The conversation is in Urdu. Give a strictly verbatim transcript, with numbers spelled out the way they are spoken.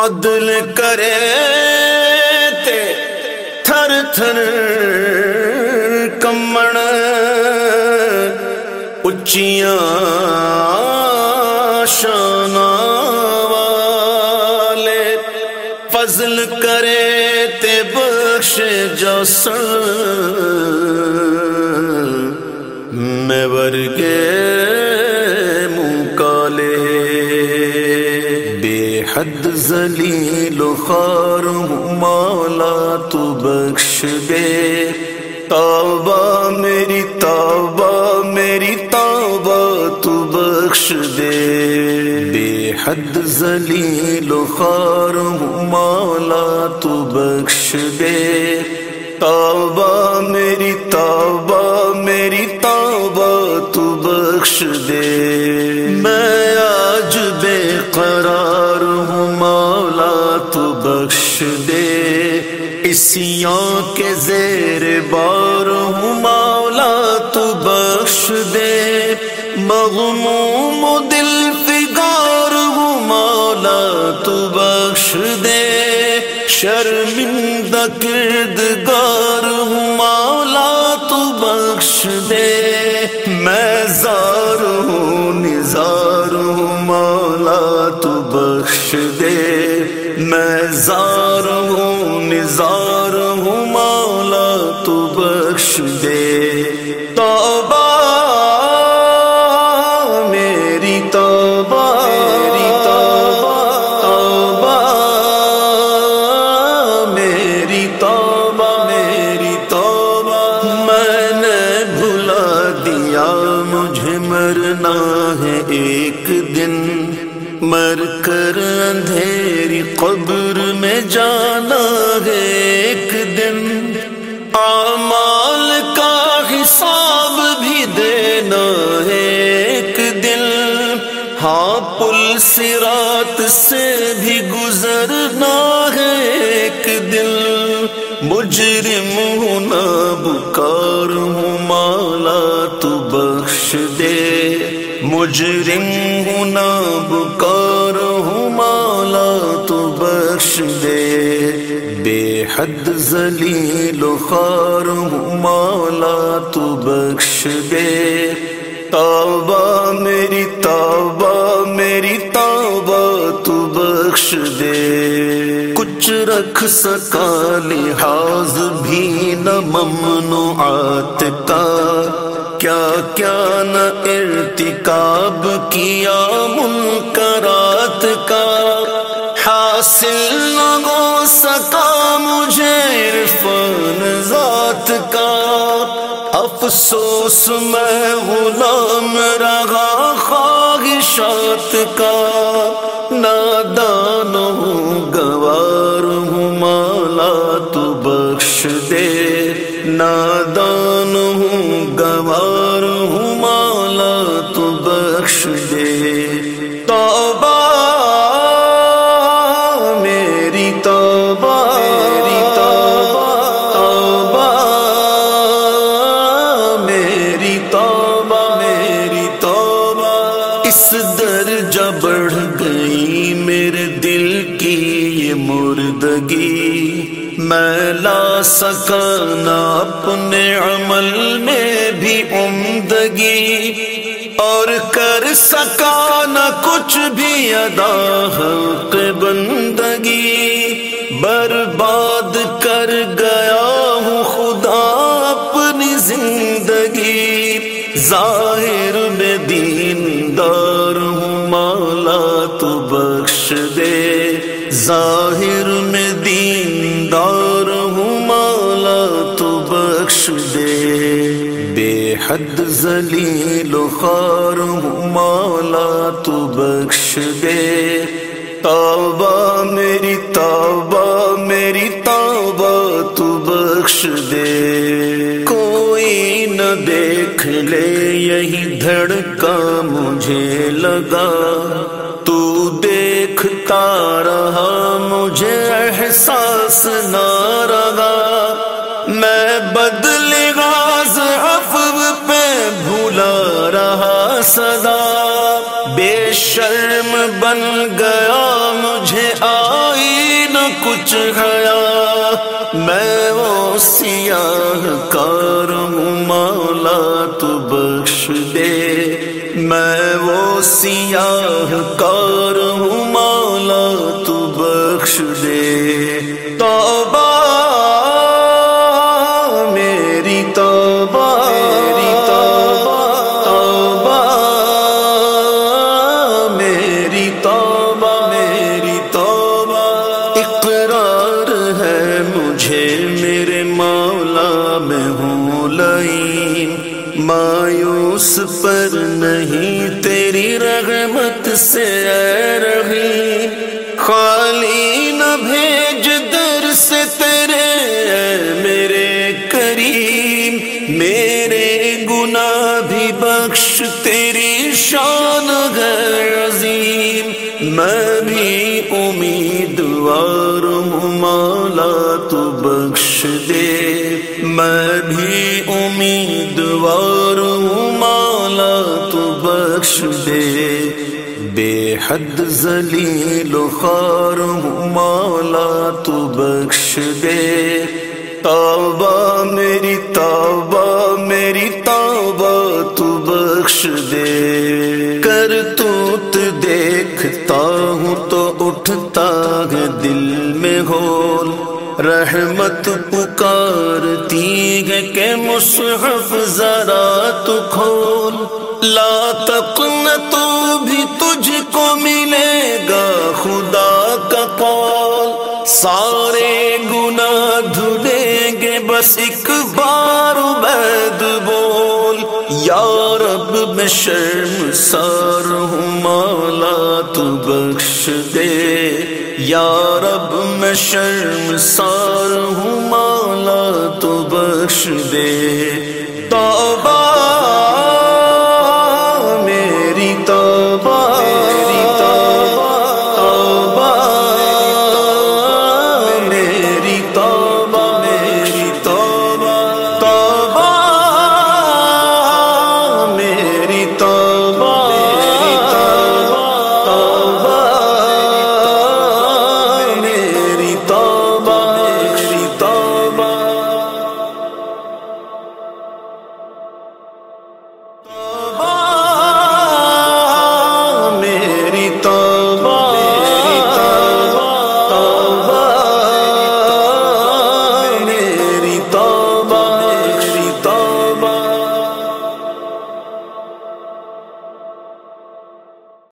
عدل کرے تے تھر تھر کمن اچیاں شاناں والے، فضل کرے تے بخش جسن میں ورگے منہ کالے، بے حد ذلیل و خوار ہوں مولا تو بخش دے، توبہ میری توبہ میری توبہ تو بخش دے، بے حد ذلیل و خوار ہوں مولا تو بخش دے، توبہ میری توبہ میری توبہ تو بخش دے، میں آج بے قرار ہوں مولا تو بخش دے، اسیوں کے زیر بار ہوں مولا تو بخش دے، مغموم و دل فگار ہوں مولا تو بخش دے، شرمندہ کردگار ہوں مولا تو بخش دے، میں زار ہوں نزار ہوں مولا تو بخش دے، میں زار ہوں نزار ہوں مولا تو بخش دے، توبہ میری توبہ میری توبہ توبہ میری توبہ میری توبہ، میں نے بھلا دیا مجھے مرنا ہے ایک دن، مر کر اندھیری قبر میں جانا ہے ایک دن، اعمال کا حساب بھی دینا ہے ایک دن، ہاں پل صراط سے بھی گزرنا ہے ایک دن، مجرم ہوں نابکار ہوں مولا تو بخش دے، مجرم ہوں نابکار ہوں مولا تو بخش دے، بے حد ذلیل و خوار ہوں مولا تو بخش دے، توبہ میری توبہ میری توبہ تو بخش دے، کچھ رکھ سکا لحاظ بھی نہ ممنوعات کا، کیا کیا نہ ارتکاب کیا منکرات کا، حاصل نہ ہو سکا مجھے عرفان ذات کا، افسوس میں غلام رہا خواہشات کا، نادان ہوں گوار ہوں مولا تو بخش دے، نادان ہوں گوار ہوں مولا تو بخش دے، توبہ میری توبہ میری توبہ توبہ میری توبہ میری توبہ، اس درجہ بڑھ گئی میرے دل کی یہ مردگی، میں لا سکا نہ اپنے عمل میں بھی عمدگی، اور کر سکا نہ کچھ بھی ادا حق بندگی، برباد کر گیا ہوں خدا اپنی زندگی، ظاہر میں دیندار ہوں مولا تو بخش دے، ظاہر میں دیندار ہوں مولا تو بخش دے، بے حد ذلیل و خوار ہوں مولا تو بخش دے، توبہ میری توبہ میری توبہ تو بخش دے، کوئی نہ دیکھ لے یہی دھڑکا مجھے لگا، تو دیکھتا رہا مجھے احساس نہ رہا، میں بدل غاز عفو پہ بھولا رہا صدا، بے شرم بن گیا مجھے آئی کچھ حیا، میں وہ سیاہ کار ہوں مولا تو بخش دے، میں وہ سیاہ کار ہوں مولا تو بخش دے۔ توبہ میری توبہ میری توبہ توبہ میری توبہ میری توبہ، اقرار ہے مجھے میرے مولا میں ہوں لعین، مایوس پر نہیں تیری رحمت سے اے رحیم، خالی نہ بھیج در سے تیرے اے میرے کریم، میرے گناہ بھی بخش تیری شان ہے عظیم، میں بھی امیدوار ہوں مولا تو بخش دے، میں بھی امیدوار ہوں مولا تو بخش دے، بے حد ذلیل و خوار ہوں مولا تو بخش دے، توبہ میری توبہ میری توبہ تو بخش دے، کرتوت دیکھتا ہوں تو اٹھتا ہے دل میں ہول، رحمت پکارتی ہے کہ مصحف ذرا تو کھول، لا تقنط بھی تجھ کو ملے گا خدا کا قول، سارے گناہ دھلیں گے بس ایک بار عبید بول، یا رب میں شرمسار ہوں مولا تو بخش دے، یا رب میں شرمسار ہوں مولا تو بخش دے،